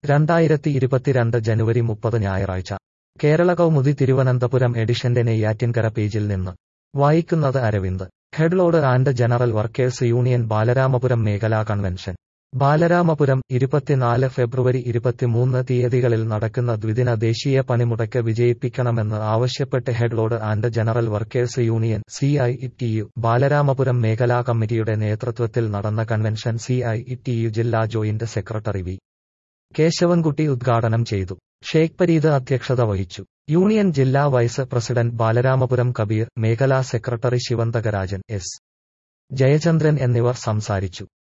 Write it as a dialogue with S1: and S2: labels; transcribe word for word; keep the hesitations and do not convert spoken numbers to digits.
S1: രണ്ടായിരത്തി ഇരുപത്തിരണ്ട് ജനുവരി മുപ്പത് ഞായറാഴ്ച കേരള കൗമുദി തിരുവനന്തപുരം എഡിഷന്റെ നെയ്യാറ്റിൻകര പേജിൽ നിന്ന് വായിക്കുന്നത് Aravind. Head load and general workers union Balaramapuram മേഖലാ കൺവെൻഷൻ ബാലരാമപുരം ഇരുപത്തിനാല് ഫെബ്രുവരി ഇരുപത്തിമൂന്ന് തീയതികളിൽ നടക്കുന്ന ദ്വിദിന ദേശീയ പണിമുടക്ക് വിജയിപ്പിക്കണമെന്ന് ആവശ്യപ്പെട്ട് head load and general workers union C I T U Balaramapuram മേഖലാ കമ്മിറ്റിയുടെ നേതൃത്വത്തിൽ നടന്ന convention C I T U ജില്ലാ ജോയിന്റ് സെക്രട്ടറി വി കേശവൻകുട്ടി ഉദ്ഘാടനം ചെയ്തു. ഷേഖ് പരീദ് അധ്യക്ഷത വഹിച്ചു. യൂണിയൻ ജില്ലാ വൈസ് പ്രസിഡന്റ് ബാലരാമപുരം കബീർ, മേഖലാ സെക്രട്ടറി ശിവന്തകരാജൻ, എസ് ജയചന്ദ്രൻ എന്നിവർ സംസാരിച്ചു.